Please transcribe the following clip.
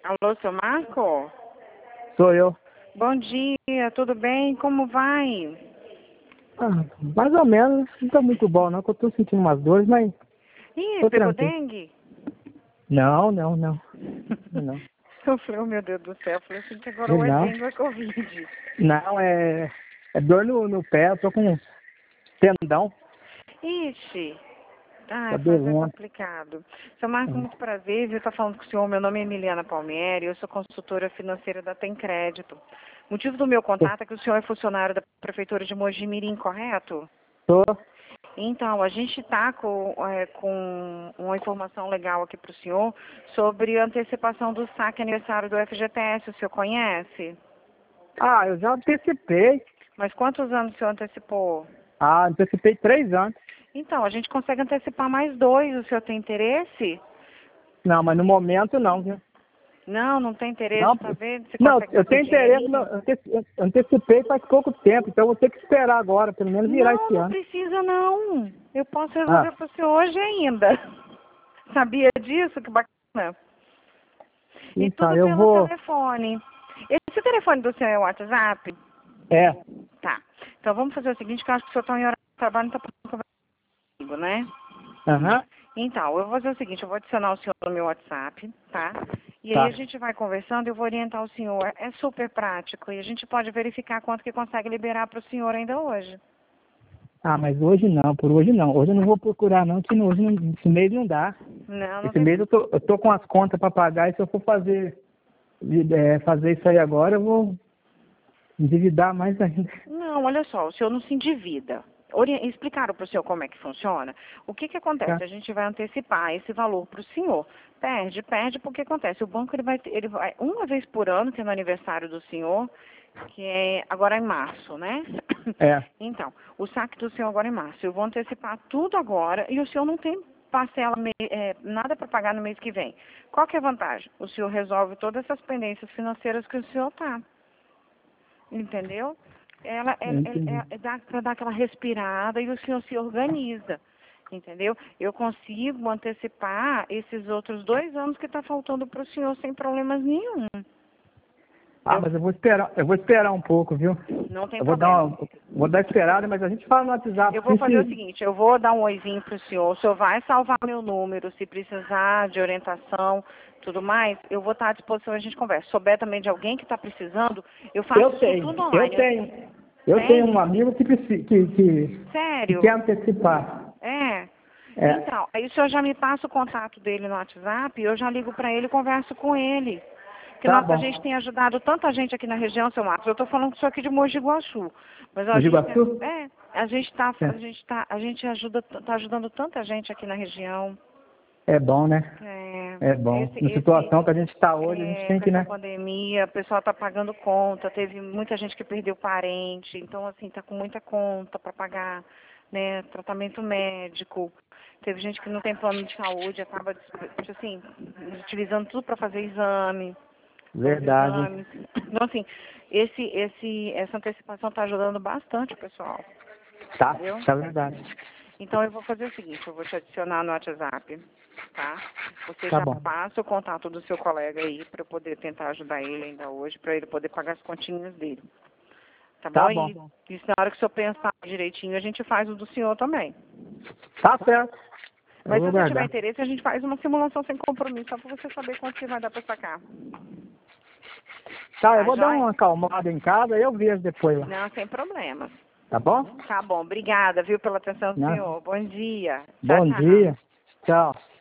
Alô, seu Marco? Sou eu. Bom dia, tudo bem? Como vai? Mais ou menos, não tá muito bom não, que eu tô sentindo umas dores, mas Ih, tô pegou tranquilo. dengue? Não. Eu falei, oh meu Deus do céu, eu falei assim que agora ou é Não, dengue ou é Covid. não, é dor no pé, eu tô com tendão, Ixi, tá é doendo. complicado. Seu Marco, muito prazer, viu? Tá falando com o senhor, meu nome é Emiliana Palmieri, eu sou consultora financeira da Tem Crédito. O motivo do meu contato é que o senhor é funcionário da Prefeitura de Mogi Mirim, correto? Tô. Então, a gente está com uma informação legal aqui para o senhor sobre a antecipação do saque aniversário do FGTS. O senhor conhece? Eu já antecipei. Mas quantos anos o senhor antecipou? Antecipei 3 anos. Então, a gente consegue antecipar mais 2. O senhor tem interesse? Não, mas no momento não, viu? Não, não tem interesse, Não, tá vendo? Você não, consegue eu mais um tenho interesse, dinheirinho? eu antecipei faz pouco tempo, então eu vou ter que esperar agora, pelo menos virar Não, esse não ano. precisa não. Eu posso resolver Ah, para o senhor hoje ainda. Sabia disso? Que bacana. E então tudo eu pelo vou. telefone. Esse telefone do senhor é o WhatsApp? É. Tá. Então vamos fazer o seguinte, que eu acho que o senhor está em hora de trabalho, não está podendo conversar comigo, né? Aham. Então, eu vou fazer o seguinte, eu vou adicionar o senhor no meu WhatsApp, tá? E aí a Tá. gente vai conversando, eu vou orientar o senhor. É super prático e a gente pode verificar quanto que consegue liberar para o senhor ainda hoje. Mas hoje não, por hoje não. Hoje eu não vou procurar não, que hoje esse mês não dá. Não, não Esse tem... mês eu tô com as contas para pagar e se eu for fazer isso aí agora, eu vou endividar mais ainda. Não, olha só, o senhor não se endivida. Explicaram para o senhor como é que funciona? O que que Tá? acontece? A gente vai antecipar esse valor para o senhor. Perde, porque acontece? O banco ele vai uma vez por ano, que é no aniversário do senhor, que é agora em março, né? É. Então, o saque do senhor agora é em março. Eu vou antecipar tudo agora e o senhor não tem parcela, nada para pagar no mês que vem. Qual que é a vantagem? O senhor resolve todas essas pendências financeiras que o senhor está. Entendeu? Ela Eu entendi. dá para dar aquela respirada e o senhor se organiza. Entendeu? Eu consigo antecipar esses outros 2 anos que está faltando para o senhor sem problemas nenhum. Eu, Mas eu vou esperar um pouco, viu? não tem Eu problema. vou dar esperada, mas a gente fala no WhatsApp. Eu vou fazer o seguinte, eu vou dar um oizinho para o senhor vai salvar meu número, se precisar de orientação, tudo mais, eu vou estar à disposição, a gente conversa. Se souber também de alguém que está precisando, eu faço isso tudo online. Eu tenho Tem? um amigo que Sério? quer antecipar. É. É. Então, aí o senhor já me passa o contato dele no WhatsApp, eu já ligo para ele e converso com ele. Porque Tá nossa, a bom. gente tem ajudado tanta gente aqui na região, seu Marcos. Eu estou falando com o senhor aqui de Mogi Guaçu. Mas ó, No Iguaçu? a gente tá ajudando tanta gente aqui na região. É bom, né? É, É bom. Na situação que a gente está hoje, a gente tem com que, essa né? pandemia, o pessoal está pagando conta, teve muita gente que perdeu parente, então assim, tá com muita conta para pagar, né, tratamento médico. Teve gente que não tem plano de saúde, acaba, tipo assim, utilizando tudo para fazer exame, os Verdade. exames. Então assim, essa antecipação está ajudando bastante o pessoal, Tá, entendeu? tá verdade. Então eu vou fazer o seguinte, eu vou te adicionar no WhatsApp, tá? Você Tá já bom. passa o contato do seu colega aí para eu poder tentar ajudar ele ainda hoje, para ele poder pagar as continhas dele. Tá bom? Tá bom. E na hora que o senhor pensar direitinho, a gente faz o do senhor também. Tá certo. Eu Mas se vou você tiver guardar. interesse, a gente faz uma simulação sem compromisso, só para você saber quanto que vai dar para sacar. Tá, eu Tá, vou dar joia? uma acalmada em casa e eu vejo depois lá. Não, sem problemas. Tá bom? Tá bom, obrigada, viu, pela atenção do Né? senhor. Bom dia. Tchau, Bom tchau. dia. Tchau.